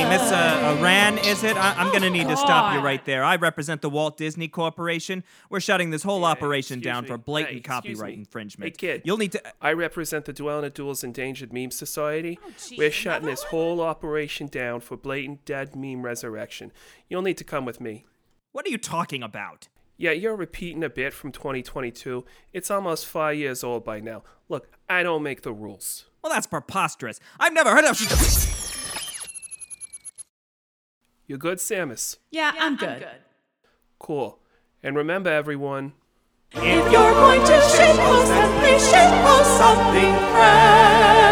Miss Aran, is it? I'm going to need to stop you right there. I represent the Walt Disney Corporation. We're shutting this whole operation down for blatant copyright infringement. Hey, kid. You'll need to... I represent the Dwellin' at Duel's Endangered Meme Society. We're shutting this whole operation down for blatant dead meme resurrection. You'll need to come with me. What are you talking about? Yeah, you're repeating a bit from 2022. It's almost 5 years old by now. Look, I don't make the rules. Well, that's preposterous. I've never heard of... You good, Samus? Yeah, I'm good. Cool. And remember, everyone... If you're going to shitpost, at least shitpost something fresh.